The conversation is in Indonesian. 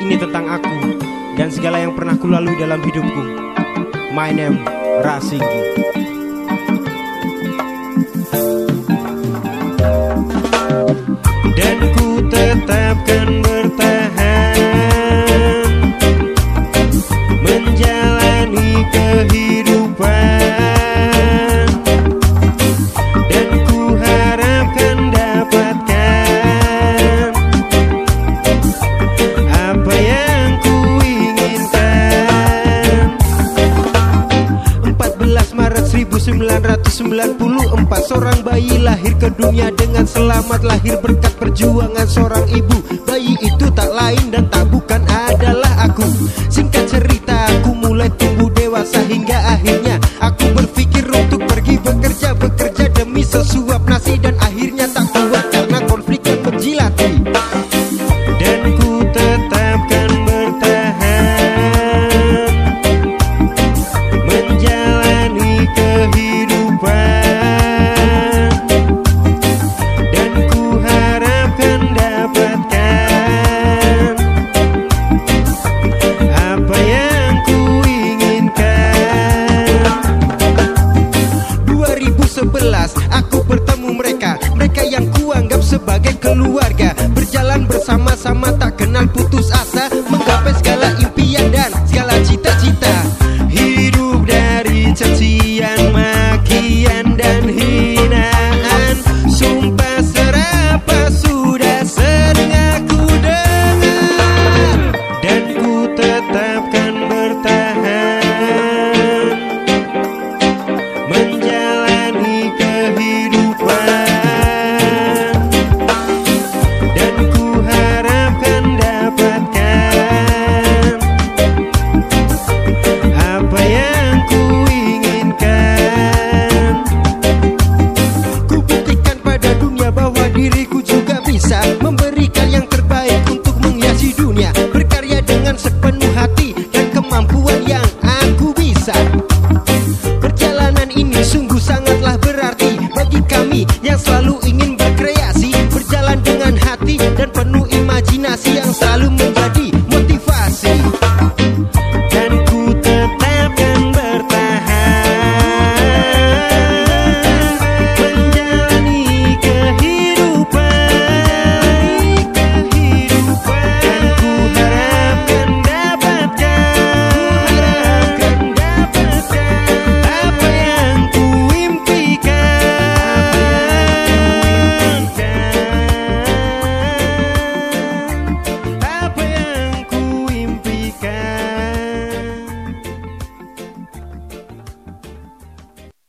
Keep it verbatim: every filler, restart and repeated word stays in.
Ini tentang aku dan segala yang pernah kulalui dalam hidupku. My name Rasinggi. Dan ku tetapkan bertahan menjalani kehidupan, dan ku harapkan dapatkan apa yang ku inginkan. Empat belas Maret seribu sembilan ratus sembilan puluh empat, seorang bayi lahir ke dunia dengan selamat. Lahir berkat perjuangan seorang ibu. Bayi itu tak lain dan tak bukan adalah aku. Singkat cerita, aku mulai tumbuh dewasa hingga akhirnya aku berpikir untuk pergi bekerja. Bekerja demi sesuap nasi dan akhirnya tak kuat karena konflik yang menjilati. Dan ku tetapkan bertahan menjalani kehidupan, dan ku harapkan dapatkan apa yang ku inginkan. dua ribu sebelas aku bertemu mereka, mereka yang kuanggap sebagai keluarga. Berjalan bersama-sama tak kenal putus asa, menggapai segala impian dan segala cita-cita. Hidup dari cacian, makian dan hinaan, sumpah serapah sudah sering aku dengar. Dan ku tetapkan bertahan menjalani kehidupan, dan ku harapkan dapatkan apa yang ku inginkan. Ku buktikan pada dunia bahwa diriku juga bisa memberikan yang terbaik untuk menghiasi dunia. Berkarya dengan sepenuh hati dan kemampuan yang aku bisa. Perjalanan ini sungguh sangatlah berarti bagi kami yang selalu ingin berkreasi. Berjalan dengan hati dan penuh imajinasi yang selalu menjadi